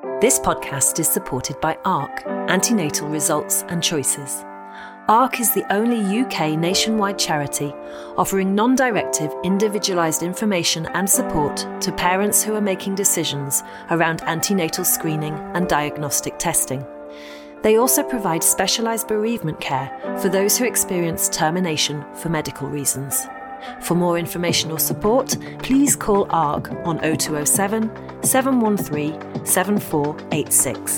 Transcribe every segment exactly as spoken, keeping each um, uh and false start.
This podcast is supported by ARC, Antenatal Results and Choices. ARC is the only U K nationwide charity offering non-directive, individualised information and support to parents who are making decisions around antenatal screening and diagnostic testing. They also provide specialised bereavement care for those who experience termination for medical reasons. For more information or support, please call ARC on oh two oh seven, seven one three, seven four eight six.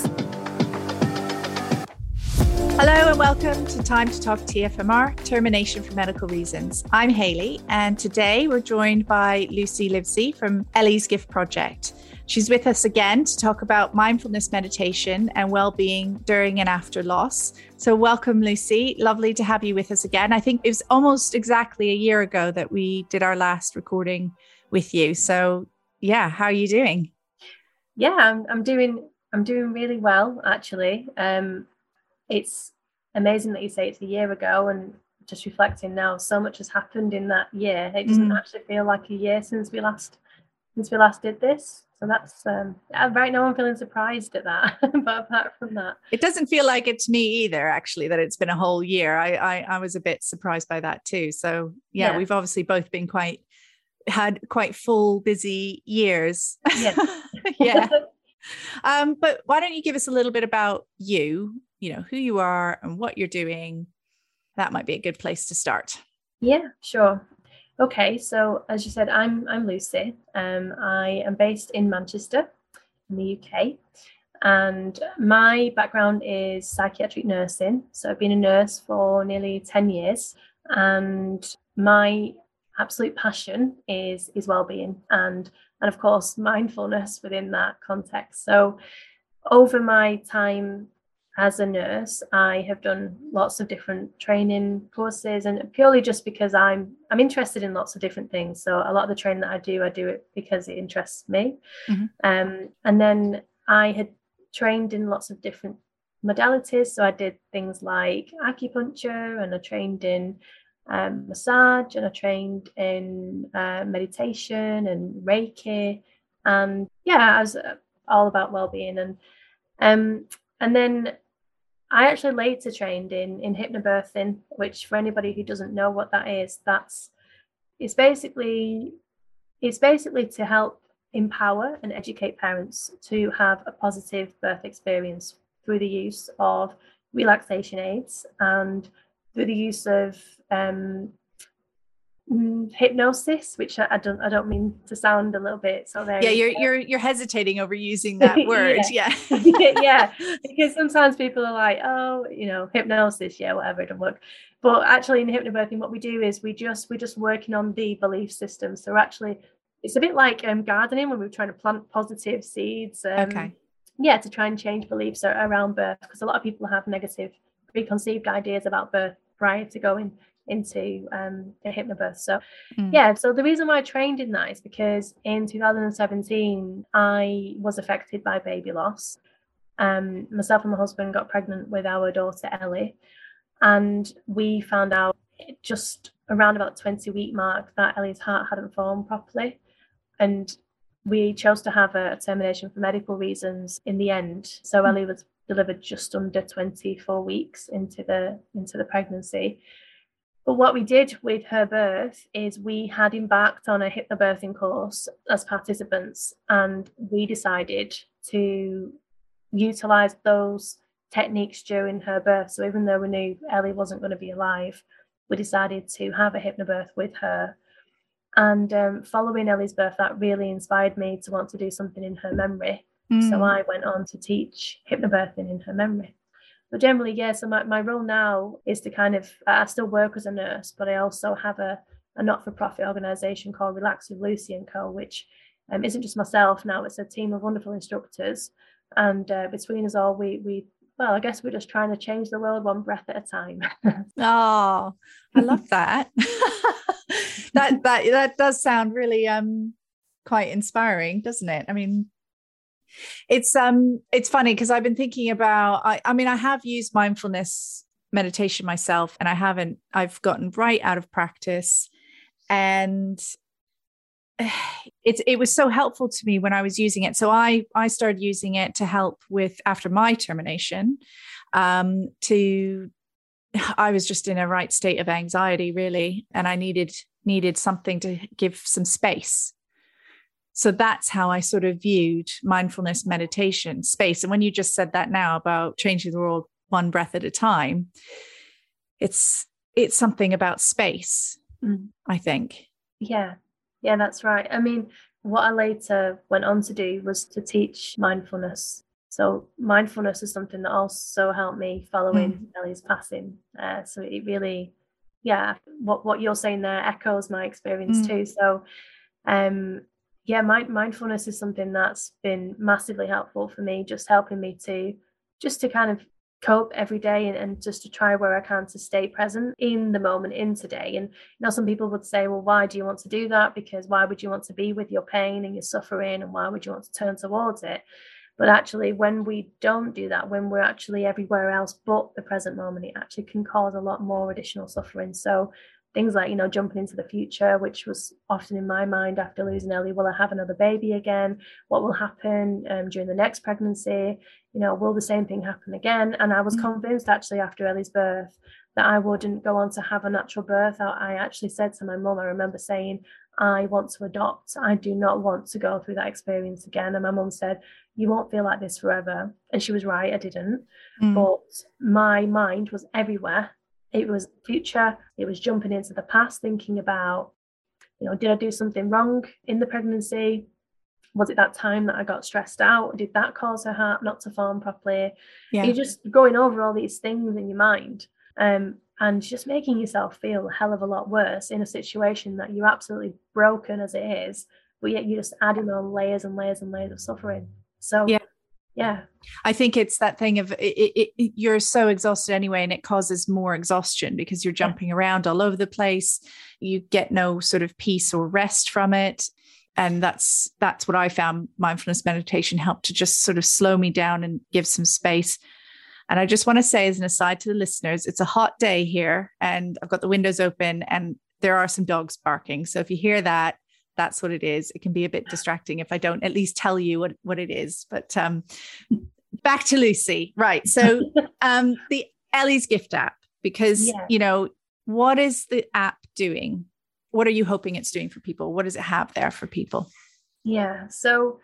Hello and welcome to Time to Talk T F M R, Termination for Medical Reasons. I'm Hayley, and today we're joined by Lucy Livesey from Ellie's Gift Project. She's with us again to talk about mindfulness meditation and well-being during and after loss. So welcome, Lucy. Lovely to have you with us again. I think it was almost exactly a year ago that we did our last recording with you. So yeah, how are you doing? Yeah, I'm, I'm doing I'm doing really well, actually. Um, it's amazing that you say it's a year ago, and just reflecting now, so much has happened in that year. It doesn't mm. actually feel like a year since we last since we last did this. So that's um, right now I'm feeling surprised at that. But apart from that, it doesn't feel like it to me either, actually, that it's been a whole year. I I, I was a bit surprised by that too. So yeah, yeah, we've obviously both been quite had quite full, busy years. Yeah. yeah. Um, but why don't you give us a little bit about you, you know, who you are and what you're doing? That might be a good place to start. Yeah, sure. Okay, so as you said, I'm I'm Lucy. Um, I am based in Manchester, in the U K, and my background is psychiatric nursing. So I've been a nurse for nearly ten years, and my absolute passion is is well-being and and of course mindfulness within that context. So over my time as a nurse, I have done lots of different training courses, and purely just because I'm I'm interested in lots of different things. So a lot of the training that I do, I do it because it interests me. Mm-hmm. Um, and then I had trained in lots of different modalities. So I did things like acupuncture, and I trained in um, massage, and I trained in uh, meditation and Reiki. And yeah, I was all about well-being. And um, and then I actually later trained in, in hypnobirthing, which for anybody who doesn't know what that is, that's it's basically it's basically to help empower and educate parents to have a positive birth experience through the use of relaxation aids and through the use of um, hypnosis, which I, I don't I don't mean to sound a little bit so there. Yeah, you're you're you're hesitating over using that word. yeah. Yeah. yeah. Because sometimes people are like, oh, you know, hypnosis, yeah, whatever, it don't work. But actually in hypnobirthing, what we do is we just we're just working on the belief system. So actually it's a bit like um, gardening when we're trying to plant positive seeds. Um, okay. Yeah, to try and change beliefs around birth, because a lot of people have negative preconceived ideas about birth prior to going into um a hypnobirth. So mm. yeah, so the reason why I trained in that is because in two thousand seventeen I was affected by baby loss. Um myself and my husband got pregnant with our daughter Ellie, and we found out just around about twenty week mark that Ellie's heart hadn't formed properly, and we chose to have a, a termination for medical reasons in the end. So mm. Ellie was delivered just under twenty-four weeks into the into the pregnancy. But what we did with her birth is we had embarked on a hypnobirthing course as participants, and we decided to utilise those techniques during her birth. So even though we knew Ellie wasn't going to be alive, we decided to have a hypnobirth with her. And um, following Ellie's birth, that really inspired me to want to do something in her memory. Mm. So I went on to teach hypnobirthing in her memory. But generally, yeah, so my, my role now is to kind of, I still work as a nurse, but I also have a, a not-for-profit organisation called Relax with Lucy and Co, which um, isn't just myself now, it's a team of wonderful instructors. And uh, between us all, we, we, well, I guess we're just trying to change the world one breath at a time. Oh, I love that. that, that, that does sound really um quite inspiring, doesn't it? I mean, It's um it's funny because I've been thinking about I, I mean I have used mindfulness meditation myself, and I haven't I've gotten right out of practice, and it's it was so helpful to me when I was using it. So I I started using it to help with after my termination. Um, to I was just in a right state of anxiety, really, and I needed needed something to give some space. So that's how I sort of viewed mindfulness meditation, space. And when you just said that now about changing the world one breath at a time, it's it's something about space, mm. I think. Yeah, yeah, that's right. I mean, what I later went on to do was to teach mindfulness. So mindfulness is something that also helped me following mm. Ellie's passing. Uh, so it really, yeah, what, what you're saying there echoes my experience mm. too. So um, yeah, my, mindfulness is something that's been massively helpful for me, just helping me to, just to kind of cope every day and, and just to try where I can to stay present in the moment, in today. And, you know, some people would say, well, why do you want to do that? Because why would you want to be with your pain and your suffering? And why would you want to turn towards it? But actually, when we don't do that, when we're actually everywhere else but the present moment, it actually can cause a lot more additional suffering. So things like, you know, jumping into the future, which was often in my mind after losing Ellie, will I have another baby again? What will happen um, during the next pregnancy? You know, will the same thing happen again? And I was mm-hmm. convinced actually after Ellie's birth that I wouldn't go on to have a natural birth. I, I actually said to my mum, I remember saying, I want to adopt. I do not want to go through that experience again. And my mum said, you won't feel like this forever. And she was right, I didn't. Mm. But my mind was everywhere. It was future. It was jumping into the past, thinking about, you know, did I do something wrong in the pregnancy? Was it that time that I got stressed out? Did that cause her heart not to form properly? Yeah. You're just going over all these things in your mind. Um, and just making yourself feel a hell of a lot worse in a situation that you're absolutely broken as it is, but yet you're just adding on layers and layers and layers of suffering. So yeah, yeah. I think it's that thing of it, it, it, you're so exhausted anyway, and it causes more exhaustion because you're jumping yeah. around all over the place. You get no sort of peace or rest from it. And that's that's what I found mindfulness meditation helped to just sort of slow me down and give some space. And I just want to say as an aside to the listeners, it's a hot day here and I've got the windows open and there are some dogs barking. So if you hear that, that's what it is. It can be a bit distracting if I don't at least tell you what, what it is. But um, back to Lucy. Right. So um, the Ellie's Gift app, because, yeah. you know, what is the app doing? What are you hoping it's doing for people? What does it have there for people? Yeah. So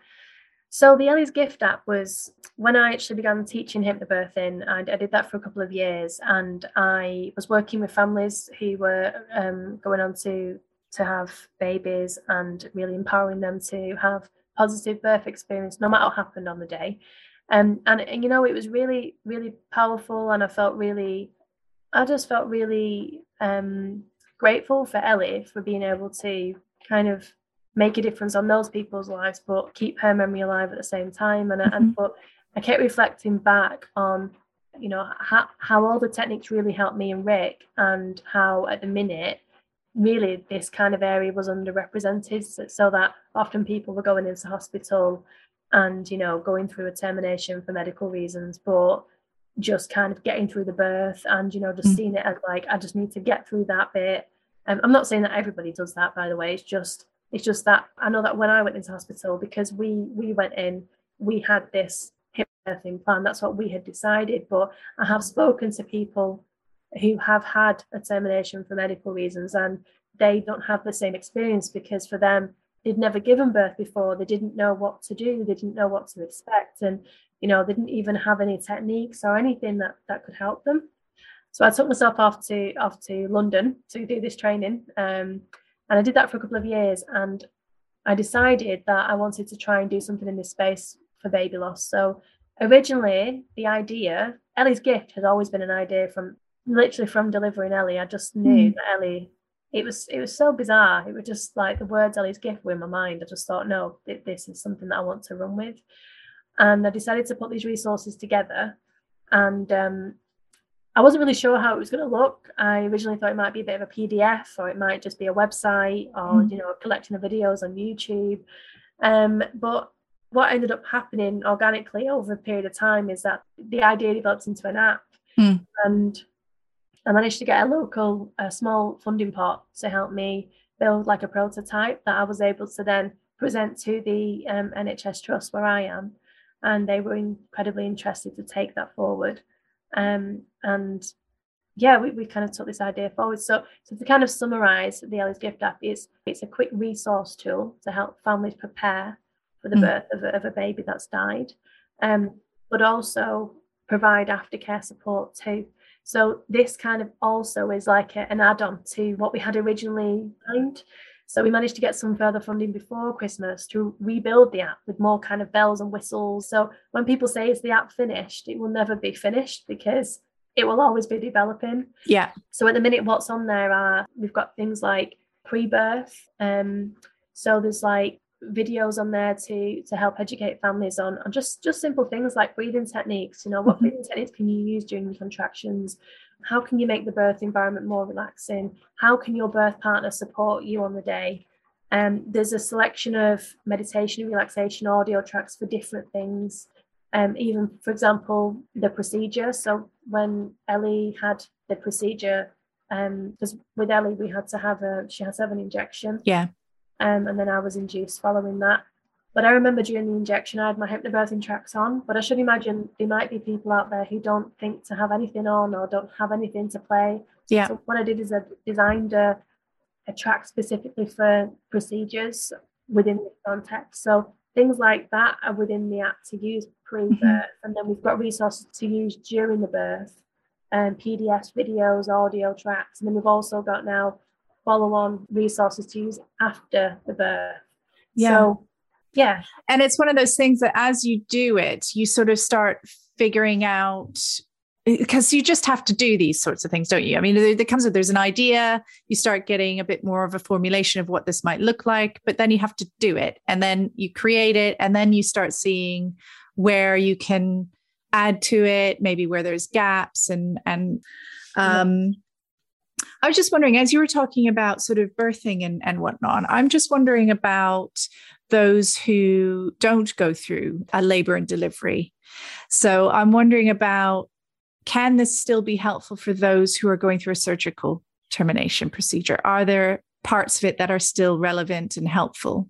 So the Ellie's Gift app was when I actually began teaching hypnobirthing. I, I did that for a couple of years, and I was working with families who were um, going on to to have babies and really empowering them to have positive birth experience, no matter what happened on the day. Um, and, and you know, it was really, really powerful, and I felt really, I just felt really um, grateful for Ellie for being able to kind of make a difference on those people's lives, but keep her memory alive at the same time. And, mm-hmm. and but I kept reflecting back on, you know, how, how all the techniques really helped me and Rick, and how at the minute, really this kind of area was underrepresented. So, so that often people were going into hospital and, you know, going through a termination for medical reasons, but just kind of getting through the birth and, you know, just mm-hmm. seeing it as like, I just need to get through that bit. Um, I'm not saying that everybody does that, by the way. It's just, It's just that I know that when I went into hospital, because we we went in, we had this hypnobirthing plan. That's what we had decided. But I have spoken to people who have had a termination for medical reasons, and they don't have the same experience because for them, they'd never given birth before. They didn't know what to do. They didn't know what to expect. And, you know, they didn't even have any techniques or anything that, that could help them. So I took myself off to off to London to do this training. Um, And I did that for a couple of years, and I decided that I wanted to try and do something in this space for baby loss. So originally, the idea, Ellie's Gift has always been an idea from literally from delivering Ellie. I just knew mm. that Ellie, it was it was so bizarre. It was just like the words Ellie's Gift were in my mind. I just thought, no, this is something that I want to run with. And I decided to put these resources together. And um, I wasn't really sure how it was going to look. I originally thought it might be a bit of a P D F, or it might just be a website, or mm. you know, a collection of videos on YouTube. Um, but what ended up happening organically over a period of time is that the idea developed into an app, mm. and I managed to get a local, a small funding pot to help me build like a prototype that I was able to then present to the um, N H S Trust where I am, and they were incredibly interested to take that forward. Um, and yeah, we, we kind of took this idea forward. So, so to kind of summarize the Ellie's Gift app, is it's a quick resource tool to help families prepare for the mm. birth of a, of a baby that's died, um, but also provide aftercare support too. So this kind of also is like a, an add-on to what we had originally planned. So we managed to get some further funding before Christmas to rebuild the app with more kind of bells and whistles. So when people say, is the app finished? It will never be finished because it will always be developing. Yeah. So at the minute, what's on there are, we've got things like pre-birth. Um, so there's like videos on there to to help educate families on, on just, just simple things like breathing techniques. You know, what mm-hmm. breathing techniques can you use during your contractions? How can you make the birth environment more relaxing? How can your birth partner support you on the day? Um, there's a selection of meditation and relaxation audio tracks for different things. Um, even, for example, the procedure. So when Ellie had the procedure, um, because with Ellie, we had to have a, she had to have an injection. Yeah. Um, and then I was induced following that. But I remember during the injection, I had my hypnobirthing tracks on, but I should imagine there might be people out there who don't think to have anything on or don't have anything to play. Yeah. So what I did is I designed a, a track specifically for procedures within the context. So things like that are within the app to use pre-birth. Mm-hmm. And then we've got resources to use during the birth, and P D Fs, videos, audio tracks. And then we've also got now follow-on resources to use after the birth. Yeah. So, yeah. And it's one of those things that as you do it, you sort of start figuring out, because you just have to do these sorts of things, don't you? I mean, there, there comes with, there's an idea, you start getting a bit more of a formulation of what this might look like, but then you have to do it, and then you create it, and then you start seeing where you can add to it, maybe where there's gaps. And, and um, yeah. I was just wondering, as you were talking about sort of birthing and, and whatnot, I'm just wondering about those who don't go through a labor and delivery. So I'm wondering about, can this still be helpful for those who are going through a surgical termination procedure? Are there parts of it that are still relevant and helpful?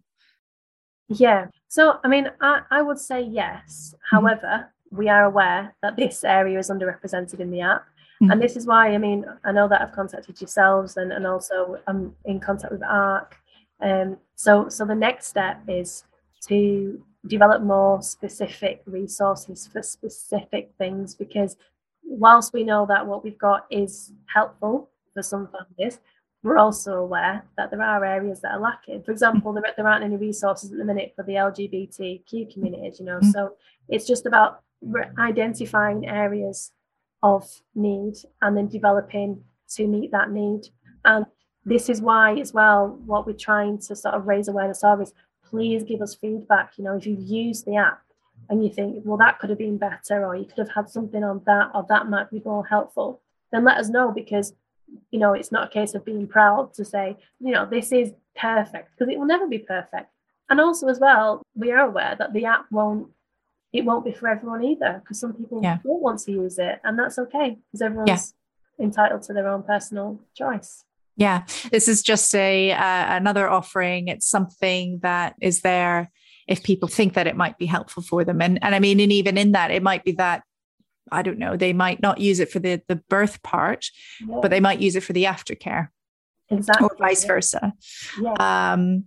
Yeah. So, I mean, I, I would say yes. Mm-hmm. However, we are aware that this area is underrepresented in the app. Mm-hmm. And this is why, I mean, I know that I've contacted yourselves, and, and also I'm in contact with ARC. Um, so, so the next step is to develop more specific resources for specific things, because whilst we know that what we've got is helpful for some families, we're also aware that there are areas that are lacking. For example, there, there aren't any resources at the minute for the L G B T Q communities, you know, mm-hmm. so it's just about re- identifying areas of need and then developing to meet that need. And this is why as well, what we're trying to sort of raise awareness of is, please give us feedback. You know, if you've used the app and you think, well, that could have been better, or you could have had something on that, or that might be more helpful, then let us know, because, you know, it's not a case of being proud to say, you know, this is perfect, because it will never be perfect. And also as well, we are aware that the app won't, it won't be for everyone either, because some people yeah. don't want to use it, and that's okay, because everyone's yeah. entitled to their own personal choice. Yeah, this is just a uh, another offering. It's something that is there if people think that it might be helpful for them. And and I mean, and even in that, it might be that, I don't know, they might not use it for the, the birth part, yeah. but they might use it for the aftercare. Exactly. Or vice yeah. versa. Yeah. Um,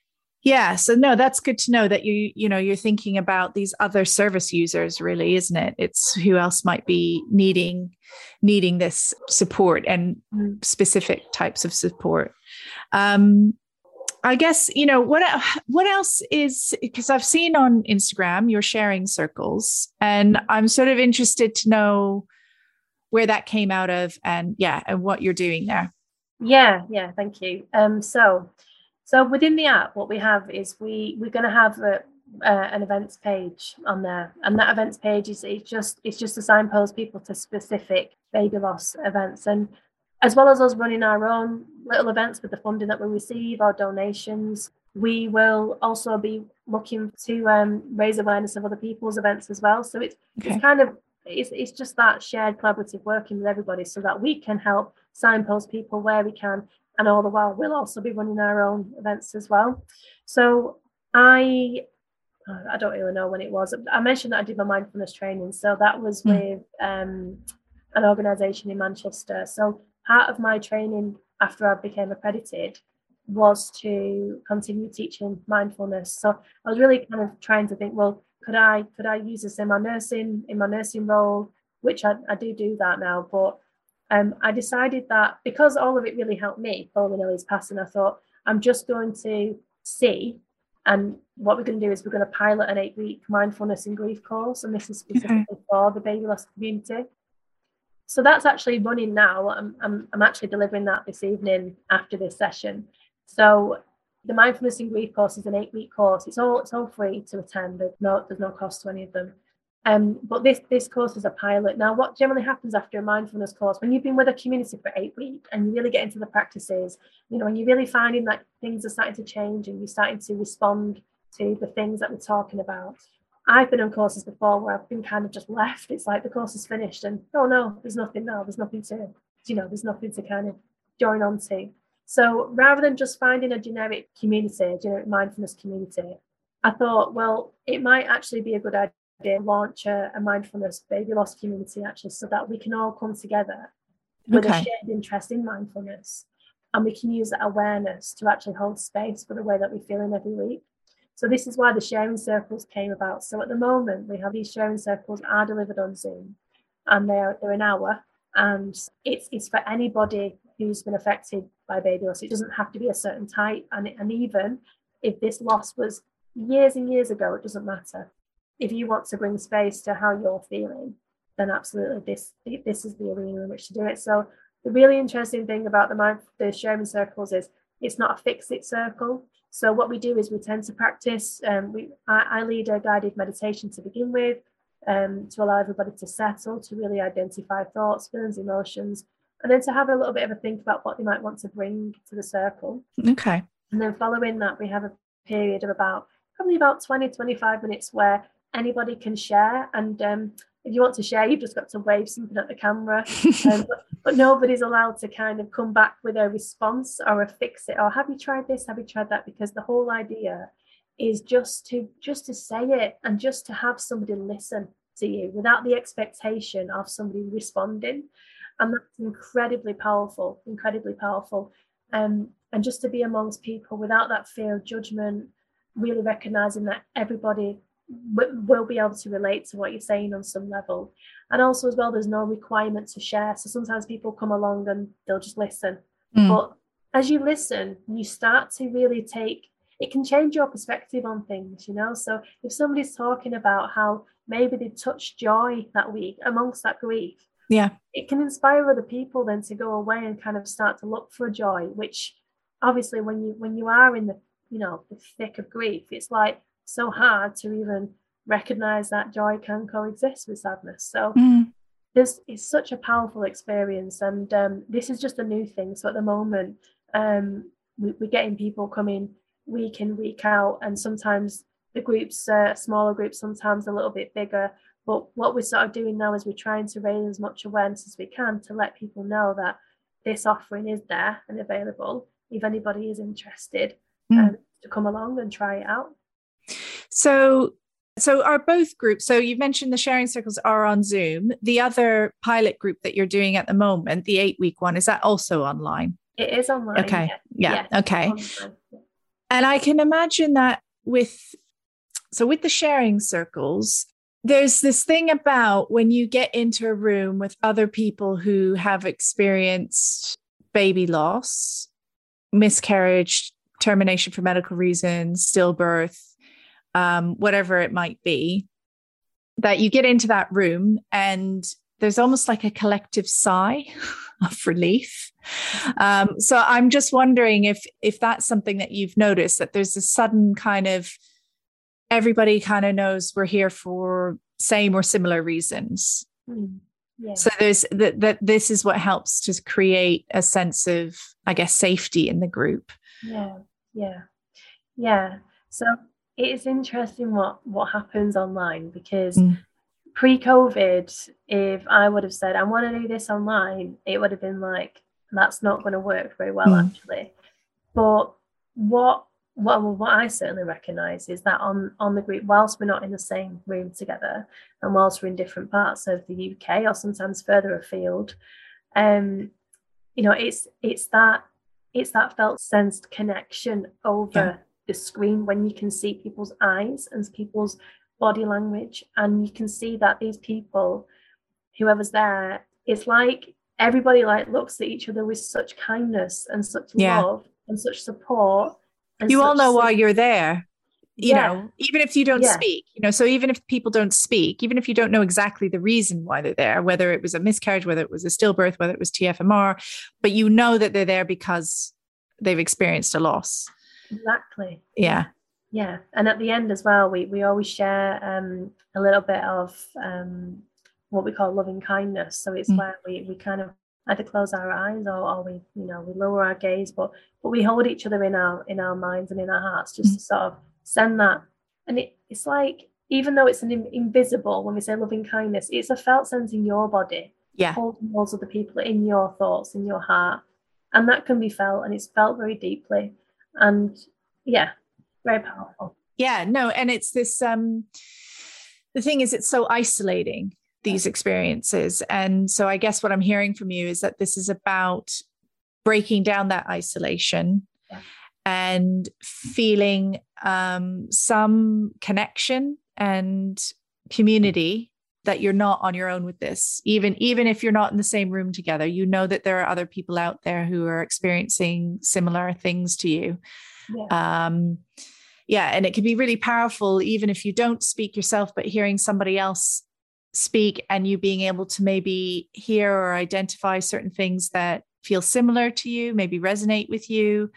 yeah. So no, that's good to know that you, you know, you're thinking about these other service users, really, isn't it? It's who else might be needing, needing this support and mm. specific types of support. Um, I guess, you know, what, what else is, because I've seen on Instagram, you're sharing circles, and I'm sort of interested to know where that came out of, and yeah, and what you're doing there. Yeah. Yeah. Thank you. Um, so, So within the app, what we have is we, we're going to have a, uh, an events page on there. And that events page is it's just it's just to signpost people to specific baby loss events. And as well as us running our own little events with the funding that we receive, our donations, we will also be looking to um, raise awareness of other people's events as well. So it's, okay. it's kind of, it's, it's just that shared collaborative working with everybody, so that we can help signpost people where we can, and all the while we'll also be running our own events as well. So I I don't really know when it was. I mentioned that I did my mindfulness training. So that was mm. with um, an organisation in Manchester. So part of my training after I became accredited was to continue teaching mindfulness. So I was really kind of trying to think, well, could I could I use this in my nursing in my nursing role, which I, I do do that now. But um, I decided that because all of it really helped me following Ellie's passing, I thought I'm just going to see. And what we're going to do is we're going to pilot an eight-week mindfulness and grief course, and this is specifically okay. for the baby loss community. So that's actually running now. I'm, I'm, I'm actually delivering that this evening after this session. So the mindfulness and grief course is an eight-week course. It's all it's all free to attend. There's no there's no cost to any of them. Um, but this this course is a pilot. Now, what generally happens after a mindfulness course, when you've been with a community for eight weeks and you really get into the practices, you know, and you're really finding that things are starting to change and you're starting to respond to the things that we're talking about. I've been on courses before where I've been kind of just left. It's like the course is finished and oh no, there's nothing now. There's nothing to, you know, there's nothing to kind of join on to. So rather than just finding a generic community, a generic mindfulness community, I thought, well, it might actually be a good idea to launch a, a mindfulness baby loss community actually, so that we can all come together with okay. a shared interest in mindfulness, and we can use that awareness to actually hold space for the way that we're feeling every week. So this is why the sharing circles came about. So at the moment, we have these sharing circles are delivered on Zoom, and they're they're an hour, and it's it's for anybody who's been affected by baby loss. It doesn't have to be a certain type, and and even if this loss was years and years ago, it doesn't matter. If you want to bring space to how you're feeling, then absolutely this this is the arena in which to do it. So the really interesting thing about the mind, the sharing circles is it's not a fix-it circle. So what we do is we tend to practice. Um, we I, I lead a guided meditation to begin with, um, to allow everybody to settle, to really identify thoughts, feelings, emotions, and then to have a little bit of a think about what they might want to bring to the circle. Okay. And then following that, we have a period of about probably about twenty, twenty-five minutes where anybody can share. And um, if you want to share, you've just got to wave something at the camera. Um, but, but nobody's allowed to kind of come back with a response or a fix it, or have you tried this? Have you tried that? Because the whole idea is just to just to say it and just to have somebody listen to you without the expectation of somebody responding. And that's incredibly powerful, incredibly powerful. Um, and just to be amongst people without that fear of judgment, really recognizing that everybody w- will be able to relate to what you're saying on some level. And also as well, there's no requirement to share. So sometimes people come along and they'll just listen. Mm. But as you listen, you start to really take, it can change your perspective on things, you know. So if somebody's talking about how maybe they touched joy that week amongst that grief, yeah, it can inspire other people then to go away and kind of start to look for joy, which obviously when you when you are in the, you know, the thick of grief, it's like so hard to even recognize that joy can coexist with sadness. So mm. there's it's such a powerful experience, and um, this is just a new thing. So at the moment, um, we, we're getting people coming week in, week out, and sometimes the groups are smaller groups, sometimes a little bit bigger. But what we're sort of doing now is we're trying to raise as much awareness as we can to let people know that this offering is there and available if anybody is interested mm. um, to come along and try it out. So, so are both groups, so you mentioned the sharing circles are on Zoom. The other pilot group that you're doing at the moment, the eight week one, is that also online? It is online. Okay. Yeah. yeah. Okay. And I can imagine that with, so with the sharing circles, there's this thing about when you get into a room with other people who have experienced baby loss, miscarriage, termination for medical reasons, stillbirth, um, whatever it might be, that you get into that room and there's almost like a collective sigh of relief. Um, so I'm just wondering if if that's something that you've noticed, that there's a sudden kind of, everybody kind of knows we're here for same or similar reasons. Mm, yeah. So there's that, that this is what helps to create a sense of, I guess, safety in the group. Yeah, yeah, yeah. So it is interesting what, what happens online, because mm. pre-COVID, if I would have said, I want to do this online, it would have been like, that's not going to work very well, Mm. actually. But what what what I certainly recognise is that on on the group, whilst we're not in the same room together, and whilst we're in different parts of the U K or sometimes further afield, um, you know, it's it's that it's that felt sensed connection over Yeah. the screen, when you can see people's eyes and people's body language, and you can see that these people, whoever's there, it's like everybody like looks at each other with such kindness and such Yeah. love and such support. And You all such know why sym- you're there, you Yeah. know, even if you don't Yeah. speak, you know, so even if people don't speak, even if you don't know exactly the reason why they're there, whether it was a miscarriage, whether it was a stillbirth, whether it was T F M R, but you know that they're there because they've experienced a loss. Exactly. Yeah. Yeah. And at the end as well, we we always share um, a little bit of um, what we call loving kindness. So it's Mm. where we, we kind of either close our eyes or, or we, you know, we lower our gaze, but but we hold each other in our in our minds and in our hearts, just Mm. to sort of send that. And it, it's like, even though it's an in, invisible, when we say loving kindness, it's a felt sense in your body, Yeah. holding those other people in your thoughts, in your heart. And that can be felt, and it's felt very deeply. And yeah, very powerful. Yeah, no, and it's this um the thing is, it's so isolating, these experiences. And so I guess what I'm hearing from you is that this is about breaking down that isolation. Yeah. And feeling um some connection and community, that you're not on your own with this. Even even if you're not in the same room together, you know that there are other people out there who are experiencing similar things to you. Yeah. Um, yeah, and it can be really powerful, even if you don't speak yourself, but hearing somebody else speak and you being able to maybe hear or identify certain things that feel similar to you, maybe resonate with you,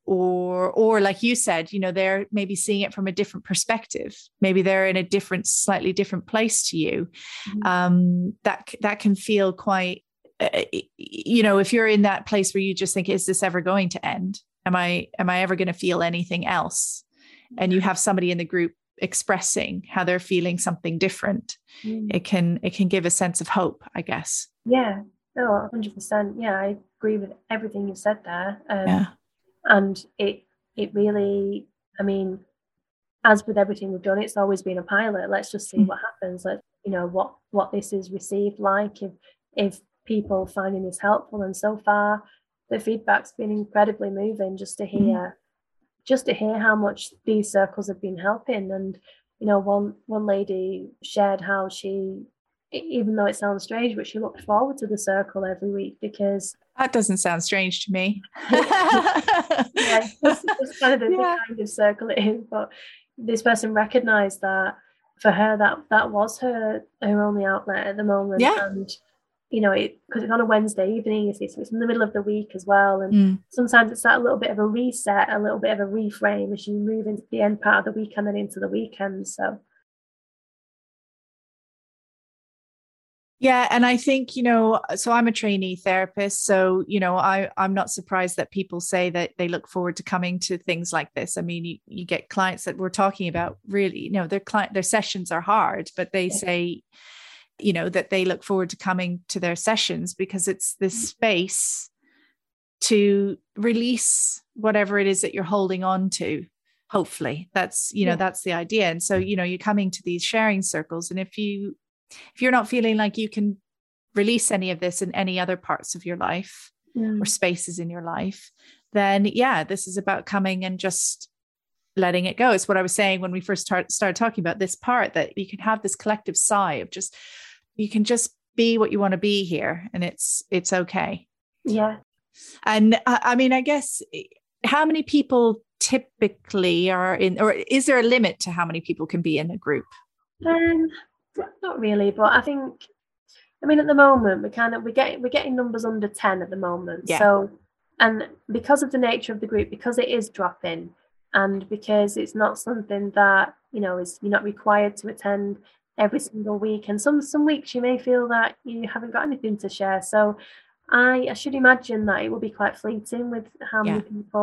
or or like you said, you know, they're maybe seeing it from a different perspective. Maybe they're in a different, slightly different place to you. Mhm. Um, that that can feel quite, uh, you know, if you're in that place where you just think, is this ever going to end? Am I am I ever going to feel anything else? And you have somebody in the group expressing how they're feeling something different. Mm. It can it can give a sense of hope, I guess. Yeah, no, one hundred percent. Yeah, I agree with everything you said there. Um, Yeah. And it it really, I mean, as with everything we've done, it's always been a pilot. Let's just see Mm. what happens. Let you know what what this is received like. If if people finding this helpful, and so far the feedback's been incredibly moving. Just to hear, just to hear how much these circles have been helping. And you know, one one lady shared how she, even though it sounds strange, but she looked forward to the circle every week because That doesn't sound strange to me. yeah, it's, it's kind of the, Yeah. the kind of circle it is. But this person recognised that for her, that that was her her only outlet at the moment. Yeah. And you know, it because it's on a Wednesday evening, you see, so it's in the middle of the week as well. And Mm. sometimes it's that little bit of a reset, a little bit of a reframe as you move into the end part of the week and then into the weekend. So Yeah. And I think, you know, so I'm a trainee therapist. So, you know, I, I'm not surprised that people say that they look forward to coming to things like this. I mean, you, you get clients that we're talking about, really, you know, their client, their sessions are hard, but they say, you know, that they look forward to coming to their sessions because it's this space to release whatever it is that you're holding on to. Hopefully that's, you know, Yeah. that's the idea. And so, you know, you're coming to these sharing circles. And if you, if you're not feeling like you can release any of this in any other parts of your life mm, or spaces in your life, then yeah, this is about coming and just letting it go. It's what I was saying when we first start, started talking about this part, that you can have this collective sigh of just, you can just be what you want to be here, and it's, it's okay. yeah. And I, I mean, I guess, how many people typically are in, or is there a limit to how many people can be in a group? Um, not really, but I think, I mean, at the moment we kind of we get we're getting numbers under ten at the moment. Yeah. So, and because of the nature of the group, because it is drop-in, and because it's not something that, you know, is you're not required to attend every single week, and some some weeks you may feel that you haven't got anything to share. So, I I should imagine that it will be quite fleeting with how many Yeah. people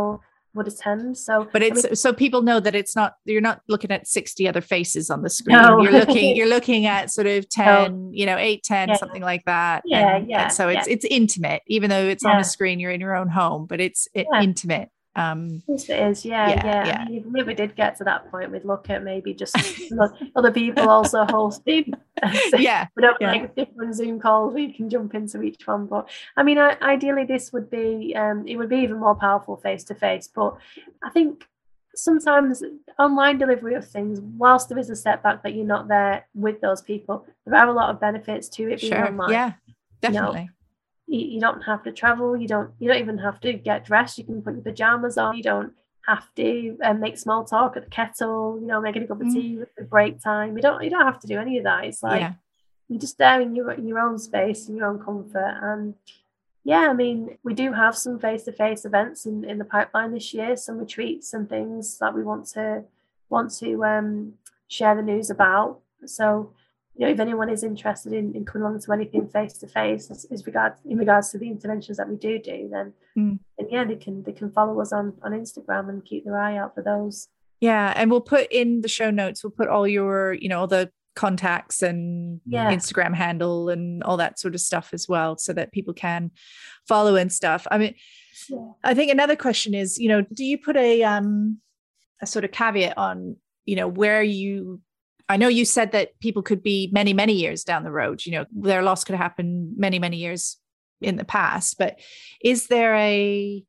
would attend. So, but it's, I mean, so people know that it's not, you're not looking at sixty other faces on the screen. No. You're looking, you're looking at sort of ten, no. you know, eight, ten, yeah. something like that. Yeah. And, yeah. And so it's, yeah. it's intimate, even though it's yeah. on a screen, you're in your own home, but it's it, yeah. intimate. Um, yes, it is. Yeah, yeah. yeah. yeah. I mean, if we did get to that point, we'd look at maybe just other people also hosting. So yeah, we don't yeah. like different Zoom calls. We can jump into each one. But I mean, I, ideally, this would be um, it would be even more powerful face to face. But I think sometimes online delivery of things, whilst there is a setback that you're not there with those people, there are a lot of benefits to it being sure. online. Yeah, definitely. You know, you don't have to travel. You don't. You don't even have to get dressed. You can put your pajamas on. You don't have to um, make small talk at the kettle. You know, making a cup of tea with the break time. You don't. You don't have to do any of that. It's like yeah. you're just there in your your own space, in your own comfort. And yeah, I mean, we do have some face-to-face events in, in the pipeline this year. Some retreats and things that we want to want to um, share the news about. So. You know, if anyone is interested in, in coming along to anything face to face, as regards in regards to the interventions that we do do, then, mm. then yeah, they can they can follow us on on Instagram and keep their eye out for those. Yeah, and we'll put in the show notes. We'll put all your, you know, all the contacts and yeah. Instagram handle and all that sort of stuff as well, so that people can follow and stuff. I mean, yeah. I think another question is, you know, do you put a um a sort of caveat on, you know, where you. I know you said that people could be many, many years down the road, you know, their loss could happen many, many years in the past, but is there a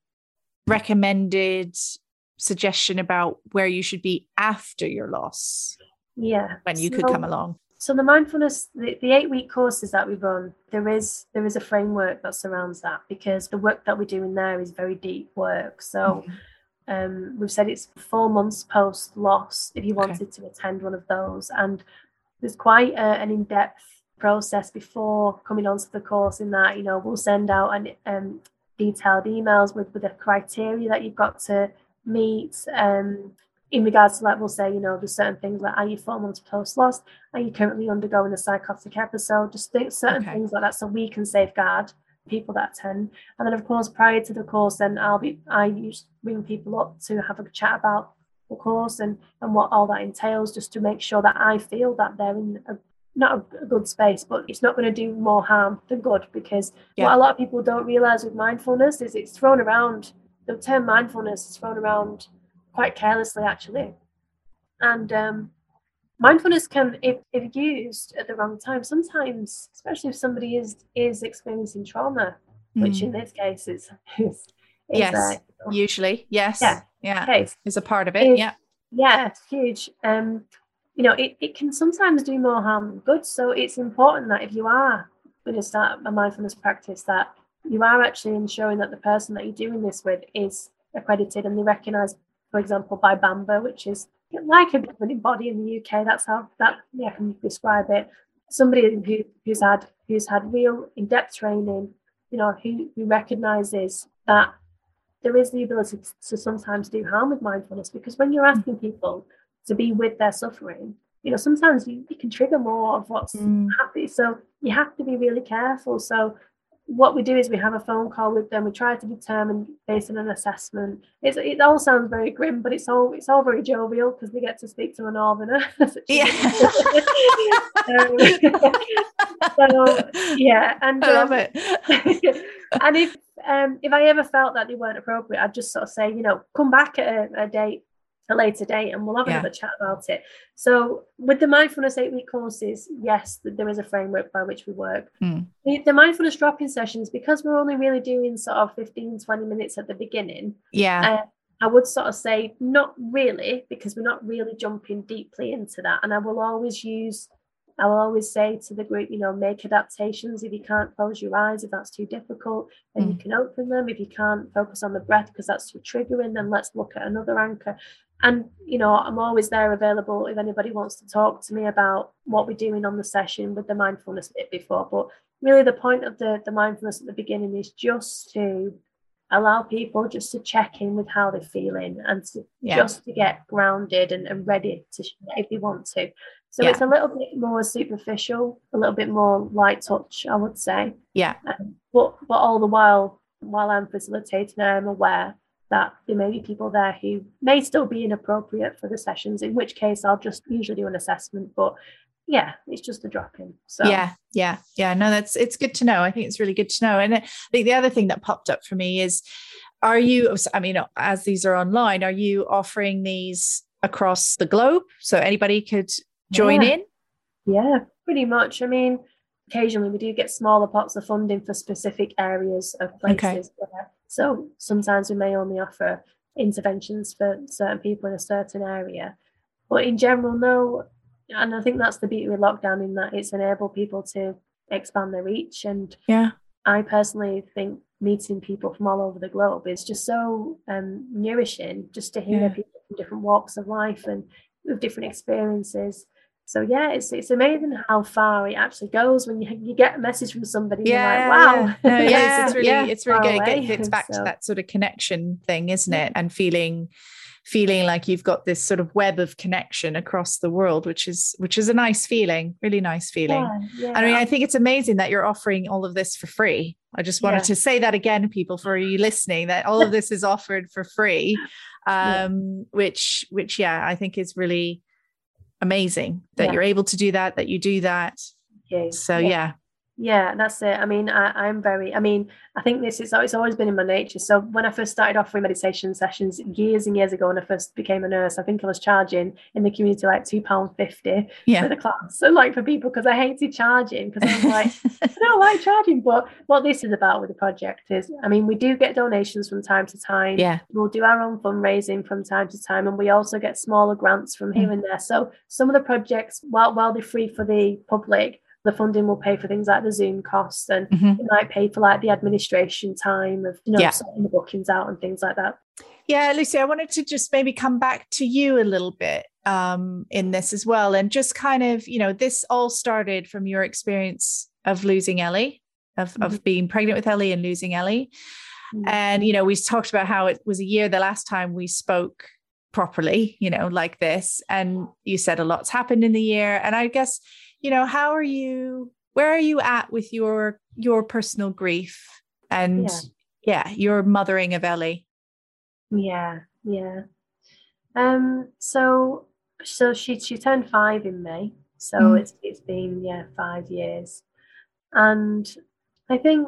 recommended suggestion about where you should be after your loss? Yeah. When you so, could come along? So the mindfulness, the, the eight week courses that we run, there is, there is a framework that surrounds that, because the work that we do in there is very deep work. So mm-hmm. Um, we've said it's four months post loss if you wanted okay. to attend one of those, and there's quite a, an in-depth process before coming onto the course. In that, you know, we'll send out an um, detailed emails with with a criteria that you've got to meet. Um, in regards to, like, we'll say, you know, there's certain things like, are you four months post loss? Are you currently undergoing a psychotic episode? Just think certain okay. things like that, so we can safeguard people that attend. And then of course prior to the course, then I'll be I usually bring people up to have a chat about the course and and what all that entails, just to make sure that I feel that they're in a not a, a good space, but it's not going to do more harm than good. Because yeah. what a lot of people don't realize with mindfulness is it's thrown around, the term mindfulness is thrown around quite carelessly actually. And um mindfulness can, if, if used at the wrong time, sometimes, especially if somebody is is experiencing trauma, mm. which in this case is, is, is yes, uh, usually, yes, yeah, yeah, case. is a part of it, it yeah, yeah, it's huge. Um, you know, it, it can sometimes do more harm than good. So it's important that if you are going to start a mindfulness practice, that you are actually ensuring that the person that you're doing this with is accredited and they recognise, for example, by BAMBA, which is like a governing body in the U K. That's how that yeah, I can describe it. Somebody who, who's had who's had real in-depth training, you know, who, who recognises that there is the ability to sometimes do harm with mindfulness. Because when you're asking people to be with their suffering, you know, sometimes you, you can trigger more of what's mm. happy. So you have to be really careful. So what we do is we have a phone call with them. We try to determine based on an assessment. It's, it all sounds very grim, but it's all it's all very jovial because we get to speak to a northerner. Yeah. um, so yeah, and I love um, it. And if um, if I ever felt that they weren't appropriate, I'd just sort of say, you know, come back at a, a date. a later date and we'll have yeah. another chat about it. So with the mindfulness eight week courses, yes, there is a framework by which we work. Mm. The, the mindfulness drop-in sessions, because we're only really doing sort of fifteen, twenty minutes at the beginning. Yeah. Uh, I would sort of say not really, because we're not really jumping deeply into that. And I will always use, I will always say to the group, you know, make adaptations. If you can't close your eyes, if that's too difficult, then mm. you can open them. If you can't focus on the breath because that's too triggering, then let's look at another anchor. And, you know, I'm always there available if anybody wants to talk to me about what we're doing on the session with the mindfulness bit before. But really the point of the, the mindfulness at the beginning is just to allow people just to check in with how they're feeling and to, yeah. just to get grounded and, and ready to share if they want to. So yeah. it's a little bit more superficial, a little bit more light touch, I would say. Yeah. Um, but, but all the while, while I'm facilitating, I'm aware that there may be people there who may still be inappropriate for the sessions, in which case I'll just usually do an assessment. But yeah, it's just a drop in. So yeah, yeah, yeah. No, that's, it's good to know. I think it's really good to know. And I think the other thing that popped up for me is, are you, I mean, as these are online, are you offering these across the globe so anybody could join yeah. in? Yeah, pretty much. I mean, occasionally we do get smaller pots of funding for specific areas of places. Okay. So sometimes we may only offer interventions for certain people in a certain area. But in general, no. And I think that's the beauty of lockdown, in that it's enabled people to expand their reach. And yeah, I personally think meeting people from all over the globe is just so um, nourishing, just to hear yeah. people from different walks of life and with different experiences. So yeah, it's it's amazing how far it actually goes when you you get a message from somebody. Yeah, you're like, wow. Yeah, no, yeah it's, it's really yeah, it's really good. Away. It gets back so. to that sort of connection thing, isn't yeah. it? And feeling feeling like you've got this sort of web of connection across the world, which is which is a nice feeling, really nice feeling. Yeah, yeah. I mean, I think it's amazing that you're offering all of this for free. I just wanted yeah. to say that again, people, for you listening, that all of this is offered for free, um, yeah. which which yeah, I think is really amazing that yeah. you're able to do that, that you do that. Okay. So yeah. yeah. Yeah, that's it. I mean, I, I'm very, I mean, I think this is, it's always been in my nature. So when I first started offering meditation sessions years and years ago, when I first became a nurse, I think I was charging in the community like two pounds fifty yeah. for the class. So like for people, because I hated charging, because I was like, I don't like charging. But what this is about with the project is, I mean, we do get donations from time to time. Yeah. We'll do our own fundraising from time to time. And we also get smaller grants from here mm. and there. So some of the projects, while, while they're free for the public, the funding will pay for things like the Zoom costs, and mm-hmm. it might pay for like the administration time of, you know, yeah. sorting the bookings out and things like that. Yeah, Lucy, I wanted to just maybe come back to you a little bit um, in this as well. And just kind of, you know, this all started from your experience of losing Ellie, of, mm-hmm. of being pregnant with Ellie and losing Ellie. Mm-hmm. And, you know, we talked about how it was a year the last time we spoke properly, you know, like this. And you said a lot's happened in the year. And I guess, you know, how are you, where are you at with your, your personal grief and yeah, yeah your mothering of Ellie? Yeah. Yeah. Um, so, so she, she turned five in May. So mm. it's, it's been, yeah, five years. And I think,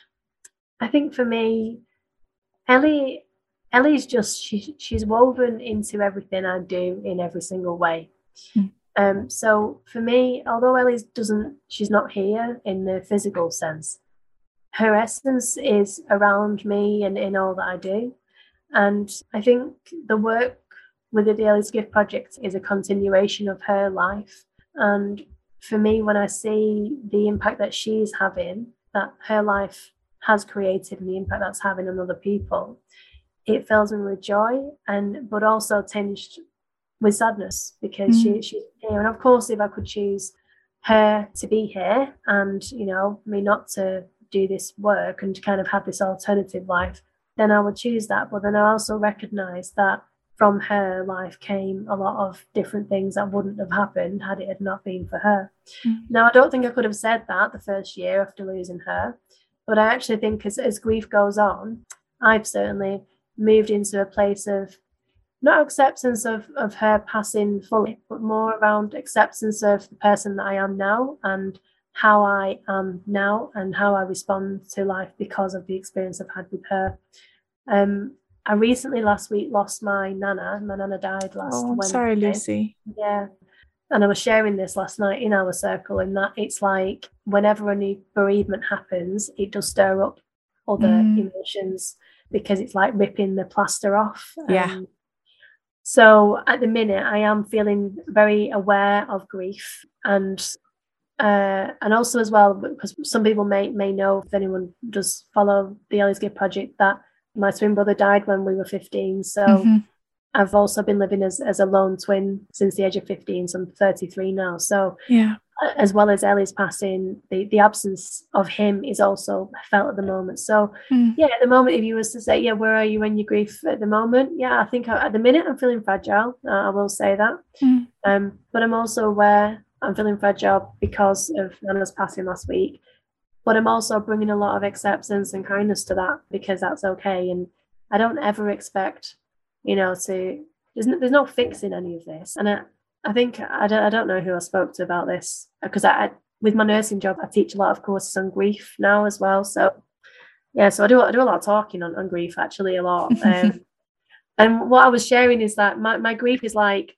I think for me, Ellie, Ellie's just, she, she's woven into everything I do in every single way. Mm. Um, so for me, although Ellie doesn't, she's not here in the physical sense, her essence is around me and in all that I do. And I think the work with the Ellie's Gift Project is a continuation of her life. And for me, when I see the impact that she's having, that her life has created and the impact that's having on other people, it fills me with joy, and but also tinged with sadness, because mm. she she's here. And of course, if I could choose her to be here and, you know, me not to do this work and to kind of have this alternative life, then I would choose that. But then I also recognize that from her life came a lot of different things that wouldn't have happened had it had not been for her. Mm. Now, I don't think I could have said that the first year after losing her, but I actually think as, as grief goes on, I've certainly moved into a place of not acceptance of, of her passing fully, but more around acceptance of the person that I am now and how I am now and how I respond to life because of the experience I've had with her. Um, I recently last week lost my nana. My nana died last oh, I'm Wednesday. Sorry, Lucy. Yeah. And I was sharing this last night in our circle, in that it's like whenever a new bereavement happens, it does stir up other mm. emotions, because it's like ripping the plaster off. Yeah. Um, so at the minute, I am feeling very aware of grief, and uh, and also as well, because some people may may know, if anyone does follow the Ellie's Gift Project, that my twin brother died when we were fifteen. So mm-hmm. I've also been living as, as a lone twin since the age of fifteen. So I'm thirty-three now. So yeah. As well as Ellie's passing, the, the absence of him is also felt at the moment. So mm. yeah, at the moment, if you was to say, yeah, where are you in your grief at the moment? Yeah, I think I, at the minute I'm feeling fragile. Uh, I will say that. Mm. Um, but I'm also aware I'm feeling fragile because of Nana's passing last week. But I'm also bringing a lot of acceptance and kindness to that, because that's okay. And I don't ever expect, you know, to, there's no, there's no fixing any of this. And I, I think, I don't, I don't know who I spoke to about this, because I, I, with my nursing job, I teach a lot of courses on grief now as well. So yeah, so I do, I do a lot of talking on, on grief, actually, a lot. Um, and what I was sharing is that my, my grief is like,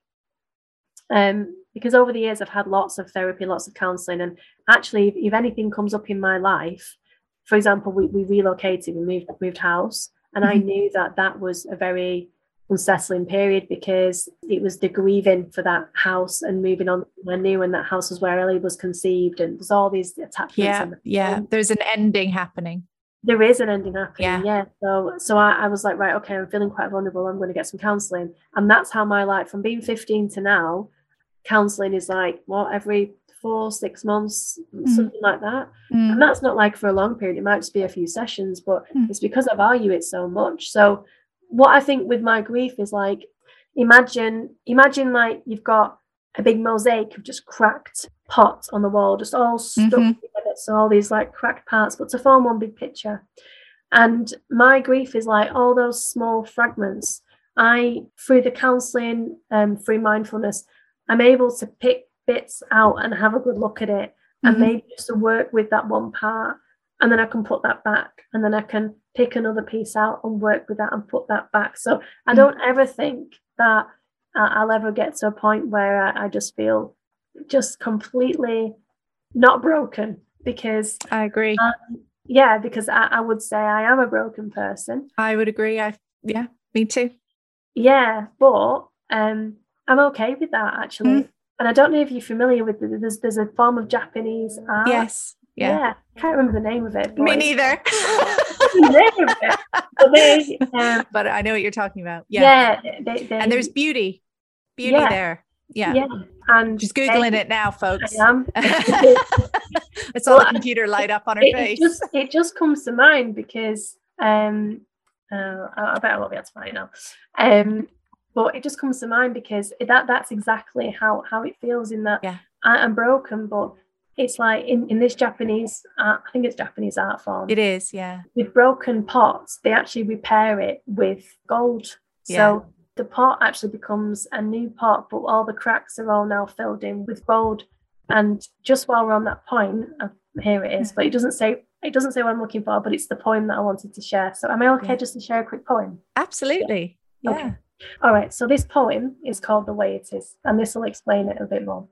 um, because over the years I've had lots of therapy, lots of counselling, and actually, if, if anything comes up in my life, for example, we, we relocated, we moved moved house, and mm-hmm. I knew that that was a very unsettling period, because it was the grieving for that house and moving on. I knew when that house was where Ellie was conceived, and there's all these attachments. Yeah, the yeah. There's an ending happening. There is an ending happening. Yeah. yeah. So, so I, I was like, right, okay, I'm feeling quite vulnerable. I'm going to get some counselling, and that's how my life, from being fifteen to now, counselling is like what every four, six months, mm. something like that. Mm. And that's not like for a long period. It might just be a few sessions, but mm. it's because I value it so much. So what I think with my grief is like, imagine, imagine like you've got a big mosaic of just cracked pots on the wall, just all stuck mm-hmm. together. So all these like cracked parts, but to form one big picture. And my grief is like all those small fragments. I, through the counselling, um, through mindfulness, I'm able to pick bits out and have a good look at it, and mm-hmm. maybe just to work with that one part, and then I can put that back, and then I can pick another piece out and work with that and put that back. So I don't ever think that uh, I'll ever get to a point where I, I just feel just completely not broken, because I agree. Um, yeah, because I, I would say I am a broken person. I would agree. I yeah, me too. Yeah, but um. I'm okay with that, actually. Mm. And I don't know if you're familiar with it. There's there's a form of Japanese art. Yes. Yeah. yeah. I can't remember the name of it. Me neither. the name of it. But, they, um, but I know what you're talking about. Yeah. yeah they, they, and there's beauty. Beauty yeah. there. Yeah. Yeah. And she's Googling they, it now, folks. I am. It's all well, the computer light up on her it, face. It just, it just comes to mind because um, uh, I bet I won't be able to find it now. Um, But it just comes to mind because that that's exactly how, how it feels, in that yeah. I, I'm broken, but it's like in, in this Japanese, art, I think it's Japanese art form. It is, yeah. With broken pots, they actually repair it with gold. Yeah. So the pot actually becomes a new pot, but all the cracks are all now filled in with gold. And just while we're on that point, uh, here it is, but it doesn't say it doesn't say what I'm looking for, but it's the poem that I wanted to share. So am I okay yeah. just to share a quick poem? Absolutely. Yeah. Okay. All right, so this poem is called The Way It Is, and this will explain it a bit more.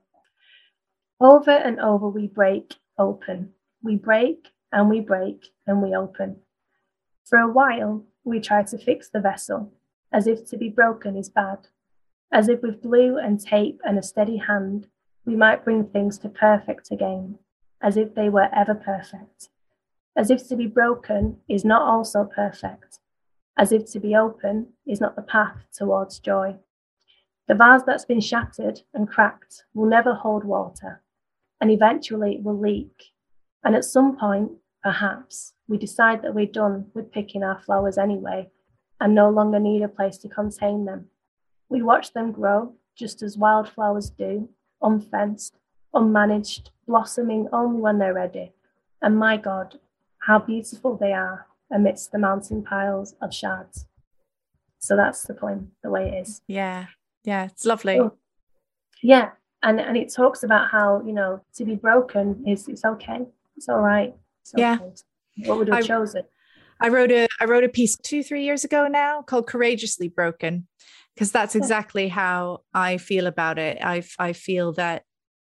Over and over we break open. We break and we break and we open. For a while, we try to fix the vessel, as if to be broken is bad. As if with glue and tape and a steady hand, we might bring things to perfect again, as if they were ever perfect. As if to be broken is not also perfect. As if to be open is not the path towards joy. The vase that's been shattered and cracked will never hold water, and eventually it will leak. And at some point, perhaps, we decide that we're done with picking our flowers anyway, and no longer need a place to contain them. We watch them grow, just as wildflowers do, unfenced, unmanaged, blossoming only when they're ready. And my God, how beautiful they are amidst the mountain piles of shards. So that's the poem, The Way It Is. Yeah, yeah, it's lovely. So, yeah, and and it talks about how, you know, to be broken is it's okay, it's all right. It's okay. Yeah, what would have I, chosen? I wrote a I wrote a piece two three years ago now called Courageously Broken, because that's exactly yeah. how I feel about it. I I feel that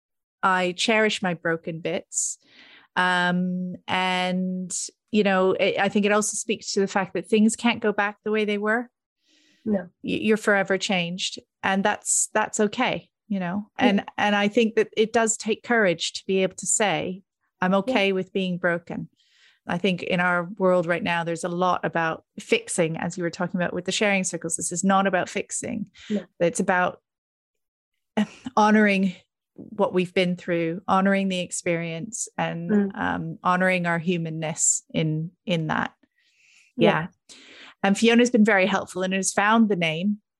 I cherish my broken bits, um, and you know, it, I think it also speaks to the fact that things can't go back the way they were. No, you're forever changed, and that's that's okay, you know. And yeah. and I think that it does take courage to be able to say, I'm okay yeah. with being broken. I think in our world right now, there's a lot about fixing, as you were talking about with the sharing circles. This is not about fixing. No. It's about honoring what we've been through, honoring the experience, and mm. um, honoring our humanness in in that. Yeah. yeah. And Fiona's been very helpful and has found the name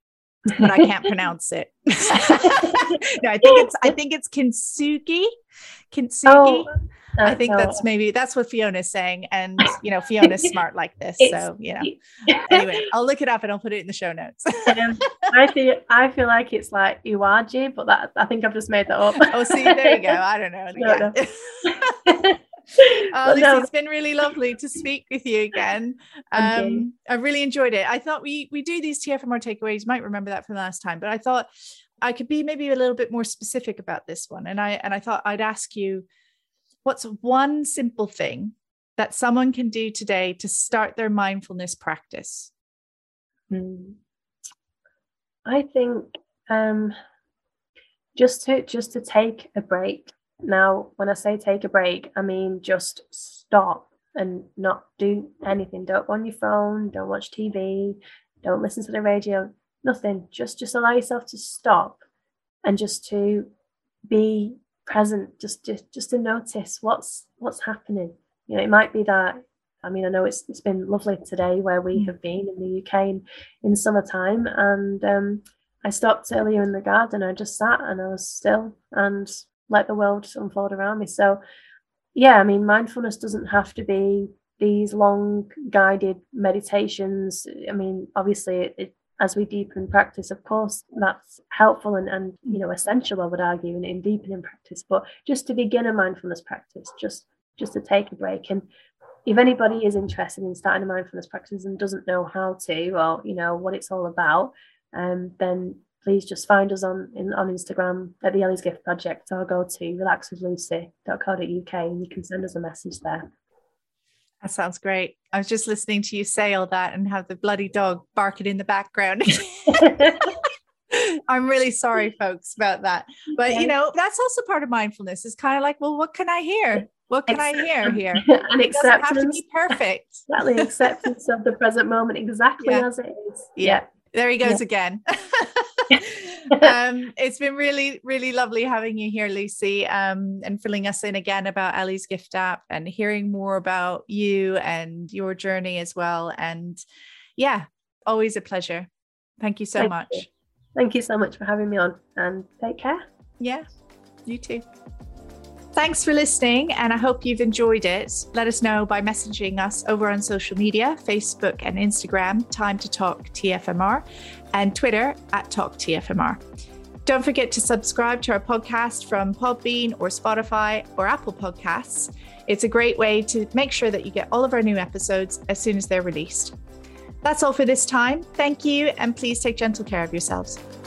but I can't pronounce it. No, I think it's I think it's kintsugi. Kintsugi. Oh, uh, I think no. that's maybe that's what Fiona's saying, and you know Fiona's smart like this, it's, so you know. Anyway, I'll look it up and I'll put it in the show notes. um, I feel I feel like it's like Iwaji, but that I think I've just made that up. Oh, see, there you go. I don't know. No, yeah. no. Oh, Lucy, no. It's been really lovely to speak with you again. Um, I really enjoyed it. I thought we we do these T F M R takeaways. You might remember that from last time, but I thought I could be maybe a little bit more specific about this one. And I and I thought I'd ask you, what's one simple thing that someone can do today to start their mindfulness practice? Hmm. I think um, just to just to take a break. Now, when I say take a break, I mean just stop and not do anything. Don't go on your phone, don't watch T V, don't listen to the radio, nothing. Just just allow yourself to stop and just to be present, just just, just to notice what's what's happening. You know, it might be that, I mean, I know it's it's been lovely today where we have been in the U K in, in summertime, and um, I stopped earlier in the garden. I just sat and I was still and let the world unfold around me. So yeah, I mean, mindfulness doesn't have to be these long guided meditations. I mean, obviously it, it, as we deepen practice, of course, that's helpful and, and you know, essential, I would argue, in, in deepening practice. But just to begin a mindfulness practice, just just to take a break. And if anybody is interested in starting a mindfulness practice and doesn't know how to, or you know what it's all about, um, then please just find us on in, on Instagram at the Ellie's Gift Project, or go to relax with lucy dot co dot uk and you can send us a message there. That sounds great. I was just listening to you say all that and have the bloody dog barking in the background. I'm really sorry, folks, about that. But, you know, that's also part of mindfulness. It's kind of like, well, what can I hear? What can I hear here? And it doesn't have to be perfect. Exactly. Acceptance of the present moment exactly yeah. as it is. Yeah. yeah. There he goes yeah. again. um, it's been really, really lovely having you here, Lucy, um, and filling us in again about Ellie's Gift app and hearing more about you and your journey as well. And yeah, always a pleasure. Thank you so Thank much. You. Thank you so much for having me on, and take care. Yeah, you too. Thanks for listening, and I hope you've enjoyed it. Let us know by messaging us over on social media, Facebook and Instagram, Time to Talk T F M R, and Twitter at Talk T F M R. Don't forget to subscribe to our podcast from Podbean or Spotify or Apple Podcasts. It's a great way to make sure that you get all of our new episodes as soon as they're released. That's all for this time. Thank you, and please take gentle care of yourselves.